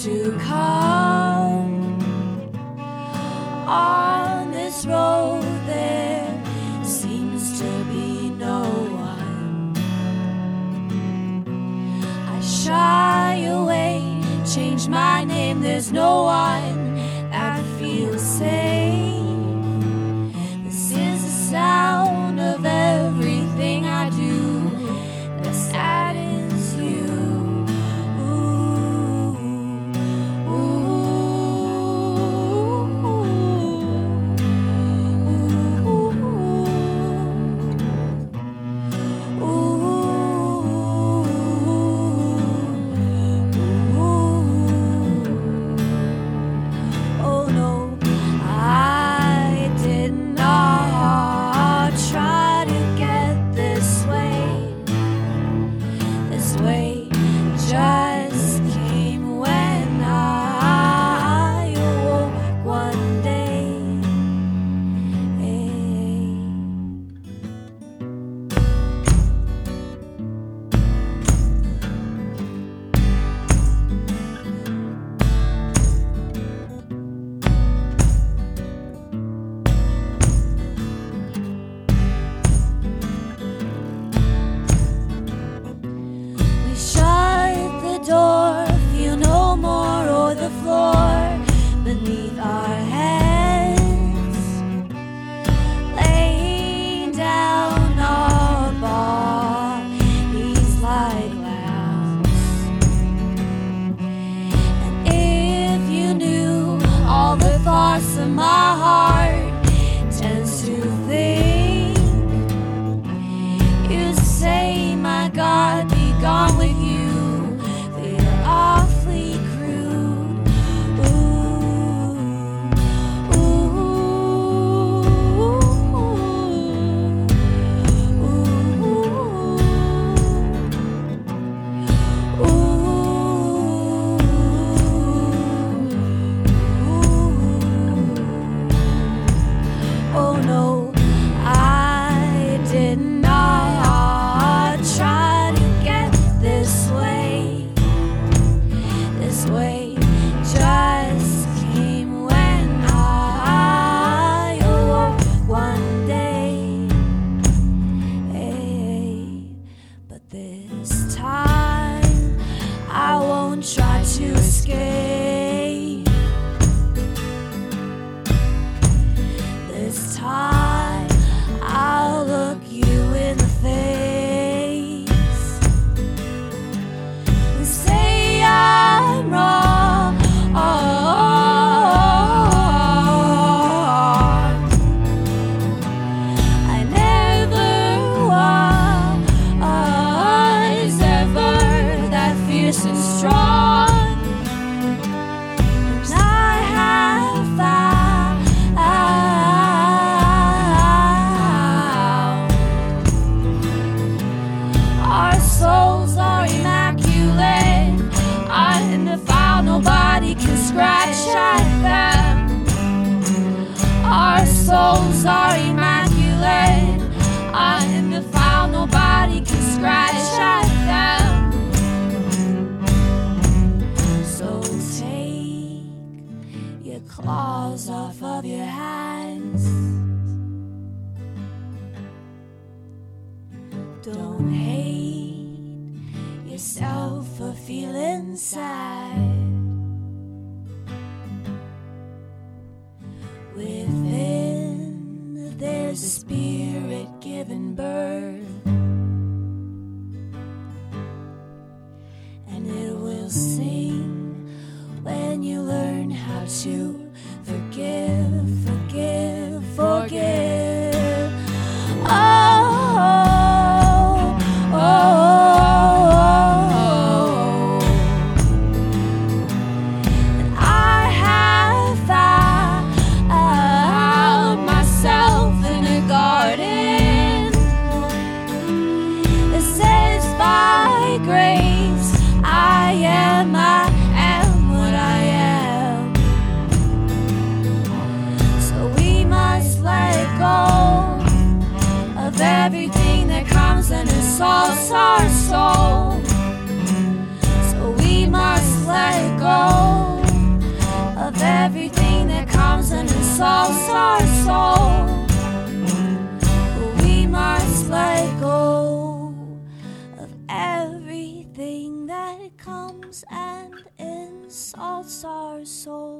to come. On this road there seems to be no one. I shy away, change my name, there's no one that feels safe. This is the sound of everything I do that saddens you. Beneath our heads, laying down our bodies like lambs. And if you knew all the thoughts of my heart tends to think, you'd say, my God, be gone with you. We're awfully crude. Oh no, I did not try to get this way. This way just came when I awoke one day. But this time I won't try to escape. This time I'll look you in the face and say I'm wrong. I never was ever that fierce and strong. And I have found our souls are immaculate, undefiled, nobody can scratch at them. Our souls are immaculate, undefiled, nobody can scratch at them. So take your claws off of your hands. Don't hate yourself for feeling sad. Within there's a spirit giving birth, and it will sing when you learn how to forgive, forgive, forgive. And I have found myself in a garden. It says by grace I am what I am. So we must let go of everything that comes and assaults our soul. So we must let go lost our souls.